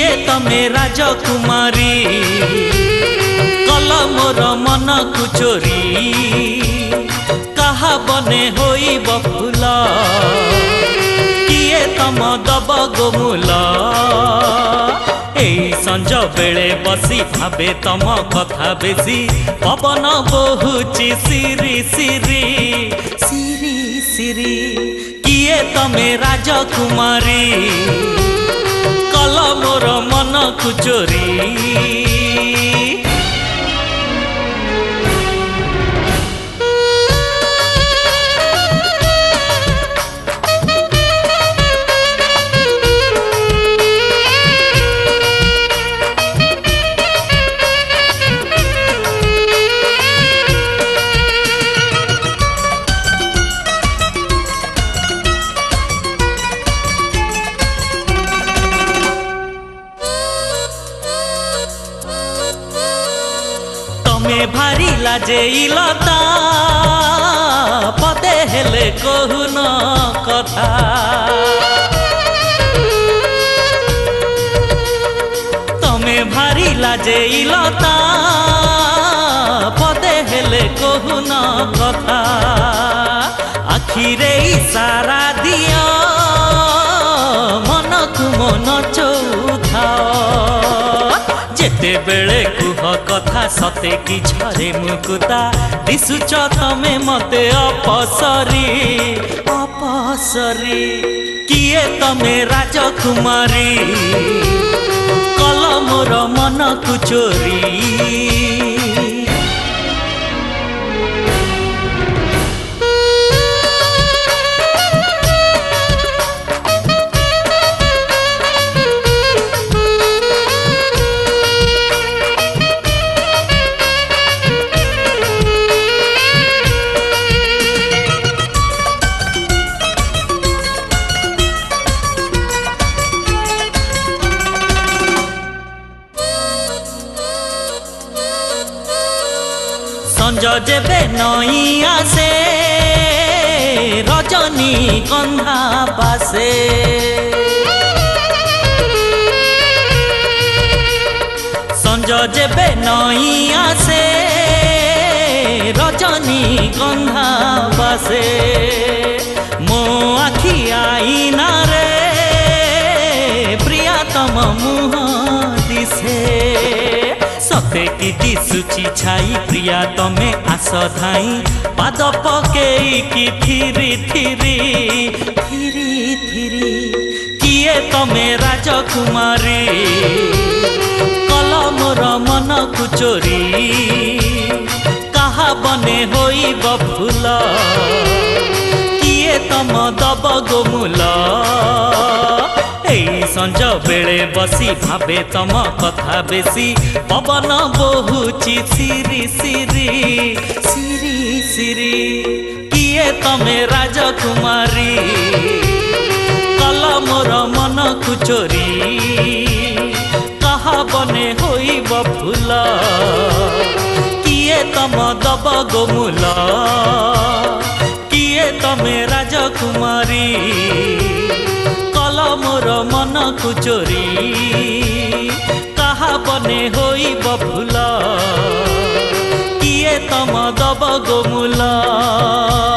तमे राजकुमारी कल मोर मन को चोरी कहा बने होइब फूल किए तम दब गोमूल एई संज बेले बसी भावे तम कथा बेसी पवन बहुची सिरी सिरी सिरी सिरी किए तमे राजकुमारी कल मोर मन को चोरी तमें भारी लाजे लता पदे हेले कहून कथा तमें भारी लाजे लता पदे हेले कहून कथा आखिरे इशारा दिया मन को मन चौथाओ जेते बेले कुह कथा सते कि झरे मुकुता दिसुच तमे मते अपसरी अपसरी किए तमे राजकुमारी कल मोर मन को चोरी संज जेबे नई आसे रजनी गंधा पासे संज जेबे नई आसे रजनी गंधा पासे मो आखि आईना रे प्रियतम मुह दिसे सते कि दिसुची छाई प्रिया तमे आस धाई पाद पकेई कि थिरी थिरी थिरी थिरी किए तमे राजकुमारी कल मोर मन को चोरी कहा बने होइब फूल किए तम दब गोमूल एई संज बेले बसी भावे तम कथा बेसी पवन बहुची सिरी सिरी सिरी सिरी किए तमे राजकुमारी कल मोर मन को चोरी कहा बने होइब फूल किए तम दब गोमूल किए तमे राजकुमारी मोर मन को चोरी कहा बने होइब फूल किए तम दब गोमूल।